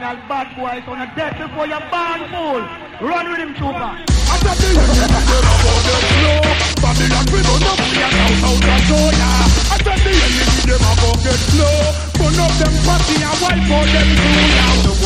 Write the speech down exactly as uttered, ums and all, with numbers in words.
original bad boy, so on a death before you're born, fool. Run with him, trooper. I said the end of the about the flow. Babylon we don't know we are out out of Zoya. I said the end of them about get slow. Burn up them party and wipe out them too.